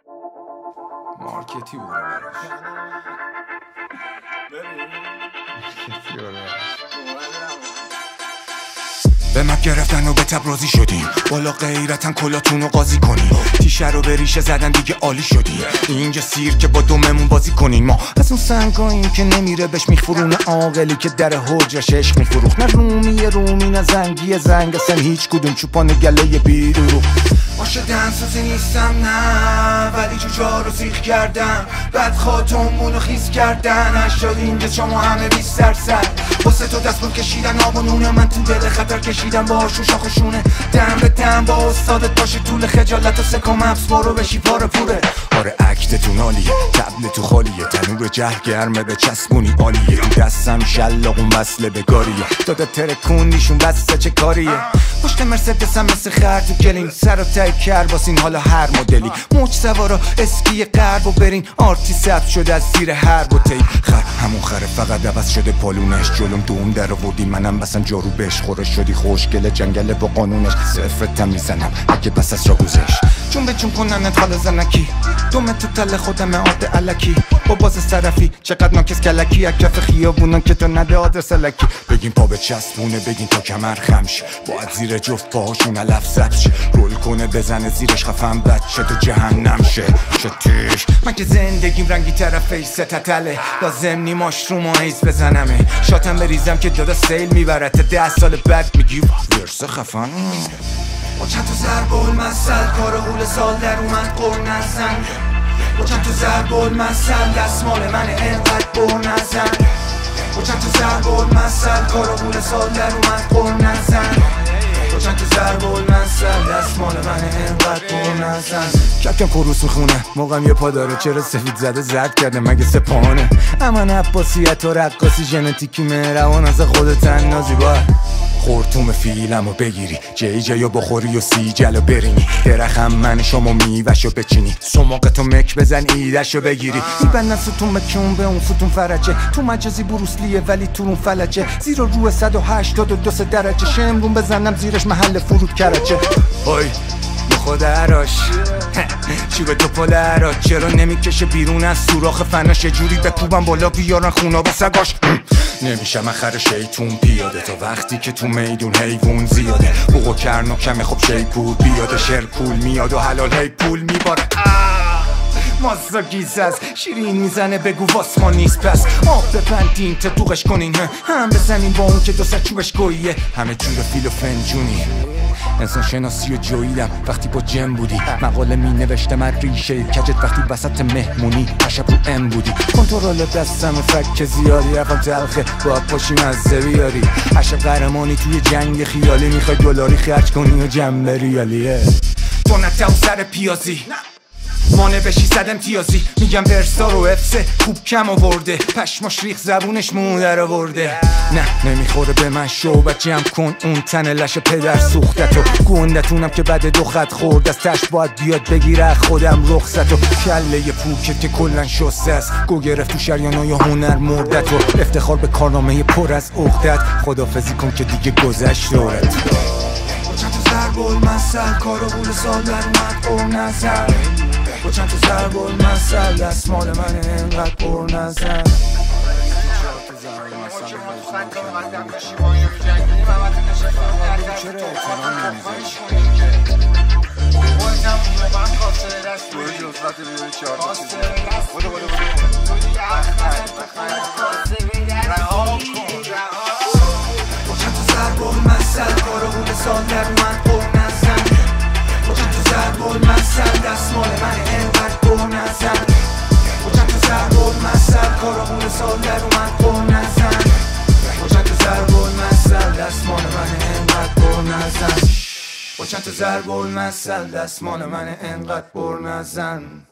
مارکتی بود به مپ گرفتن و به تبرازی شدیم، بالا غیرتن کلاتون رو قاضی کنیم، تیشه رو به ریشه زدن دیگه عالی شدیم، اینجا سیر که با دوممون بازی کنیم. ما از اون سنگاییم که نمیره بهش میخورونه عاقلی که در حجرش عشق میفروخت، نه رومی نه زنگ اصلا هیچ کدوم چوپان گله بیرو. باشه دنسازی نیستم نه، ولی جوجا رو سیخ کردم، بعد خاتمونو خیز کردن، اشتاد اینجا شما همه 20 درصد واسه تو دستمون کشیدن، آب و نونه من تو دل خطر کشیدم، باهاشون شاخشونه دم به دم با استادت باشه، طول خجالت و سکم افس برو بشی پاره پوره. آره اکتتون عالیه، تبل تو خالیه، تنور جه گرمه به چسبونی عالیه، تو دستم شلاقون وصله به گاریه، داده ترکوندیشون بسته چه کاریه. پشت مرسدسم مثل خر تو گلین، سر و تای کر باسین حالا هر مدلی، موج سوارا اسکی غرب و برین، آرتی ثبت شده از زیر هر بوتی، خر همون خره فقط عوض شده پالونش، جلوم دوم در آوردی منم بسن جارو بهش خورش شدی، خوشگله جنگل با قانونش، صفرتم میزنم اگه بس از را گذشت، چون به چون کنن انتخال زنکی، دومه تو تل خودم عاد علکی، با باز طرفی چقدر ناکس کلکی، از کف خیابونان که تو نده آدرس لکی، بگین پا به چسبونه بگین تا کمر خمش، باید زیر جفت پاهاشون علف زبش، رول کنه بزنه زیرش خفن بچه تو جهنم شه شتیش. من که زندگیم رنگی طرفش ستتله، لازم نی ماشروم و حیز بزنمه، شاتم بریزم که دادا سیل میبرد، 10 سال بعد میگی ورسه خفن. با چند تا ضرب المثل کار غول سال در اومد قر نزن، با چند تا ضرب المثل دستمال من انقدر بر نزن، با چند تا ضرب المثل کار غول سال در اومد قر نزن، با چند تا ضرب المثل دستمال من انقدر بر نزن. کم خروس میخونه موقعم یه پا داره، چرا سفید زده زرد کرده مگه سپانه، اما عباسیت و رقاصی ژنتیکی مهربان از خودت نازی باید خورتوم فیلمو بگیری، جیجیو بخوری و سیجلو برینی، درخم من شما میوشو بچینی، سماقتو مک بزن ایدشو بگیری، میبندن ستون مکون به اون ستون فرجه، تو مجازی بروسلیه ولی تو اون فلجه، زیر رو 182 درجه، شمرون بزنم زیرش محل فرود کرجه. وای خود عراش چی به تو پل عراش، چرا نمیکشه بیرون از سوراخ فناش، جوری بکوبم بالا بیارن خونا به سگاش، نمیشم اخر شیطون پیاده، تا وقتی که تو میدون حیوون زیاده، بوق و کرن و کمه خب شیپور بیاده، شرکول میاد و حلال هی پول میباره، مازا گیز از شیرین میزنه بگو واسما نیست، پس آب بپندین تا دوغش کنین، هم بزنین با اون که دو سر چوبش گوییه، همه جور فیل و فنجونی. انسان شناسی و جویدم وقتی با جم بودی، مقاله می نوشتم از ریشه کجت وقتی وسط مهمونی عشب رو ام بودی، کنترل دستم فک زیادی رفتم تلخه باید پاشی مزه بیاری، عشب قهرمانی توی جنگ خیالی، میخوای دلاری خرج کنی و جمع ریالیه، تو نتاو سر پیازی مانه بشی صد امتیازی، میگم ورسا رو افسه خوب کم آورده، پشماش ریخ زبونش مو در آورده، نه نمیخوره به من شو جمع کن اون تن لش پدر سوختتو، گوندتونم که بعد دو خط خورد از تش باید بیاد بگیره خودم رخصتو، کله پوکت که کلن شسته است، گو گرفت تو شریانای هنر مردتو، افتخار به کارنامه پر از عقدت، خدافزی کن که دیگه گذشت دورت. چند تا ضرب المثل کار غول سال در اومد قر نزن، با چند تا ضرب المثل دستمال من انقدر پر نزن. سال در اومد قر نزن، با چند تا ضرب المثل دستمال من انقدر پر نزن، با چند تا ضرب المثل کارامون سال در اومد قر نزن، با چند تا ضرب المثل دستمال من انقدر پر نزن، با چند تا ضرب المثل دستمال من انقدر پر نزن.